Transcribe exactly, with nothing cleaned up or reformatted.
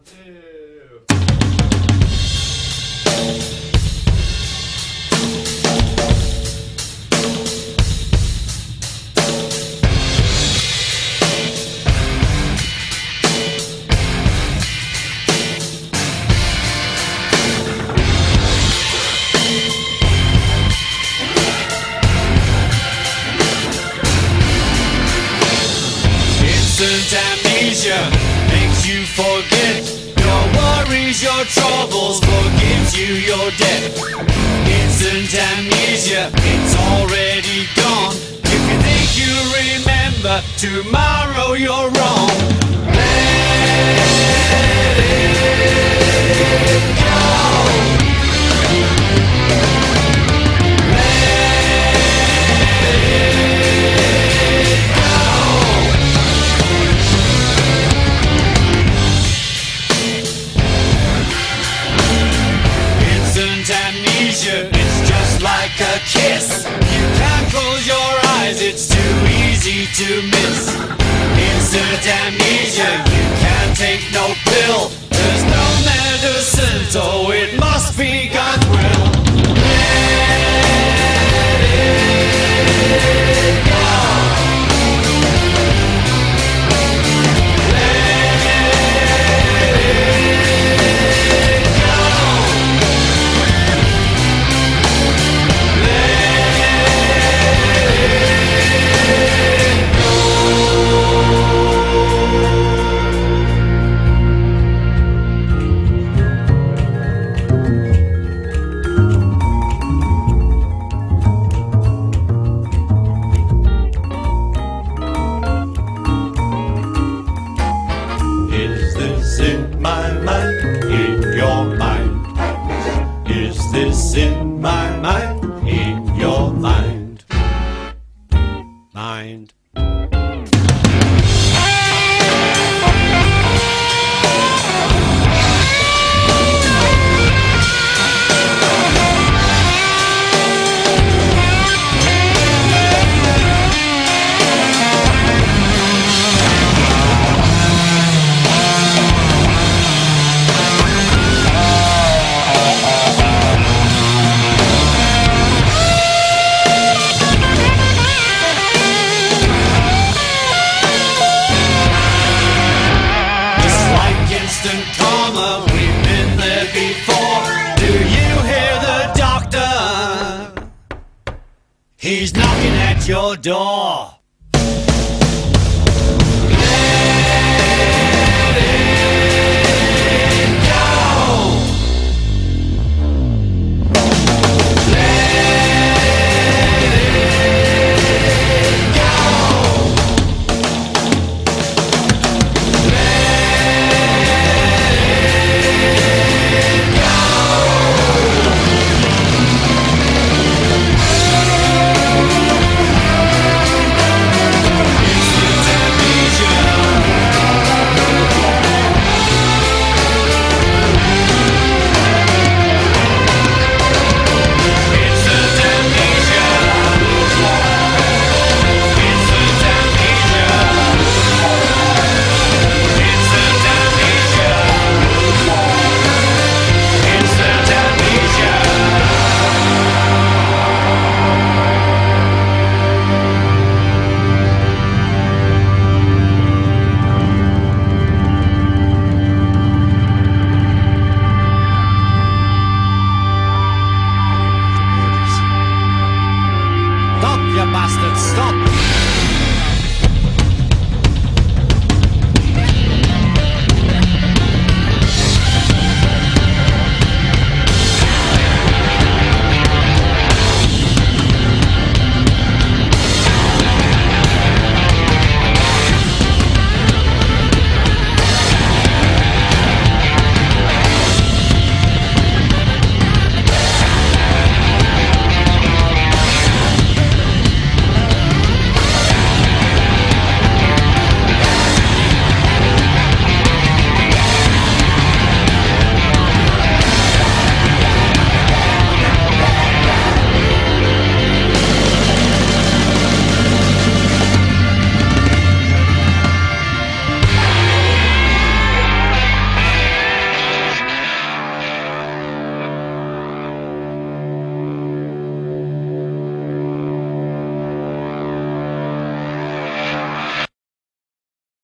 Instant amnesia makes you forget your worries, your troubles, forgives you your debt. Instant amnesia, it's already gone. If you think you remember, tomorrow you're wrong. Let it go. It's just like a kiss. You can't close your eyes, it's too easy to miss. Instant amnesia, you can't take no pill. There's no medicine, so it must be God's will. Let it go. In my mind, in your mind. Is this in my mind, in your mind? Mind. We've been there before. Do you hear the doctor? He's knocking at your door.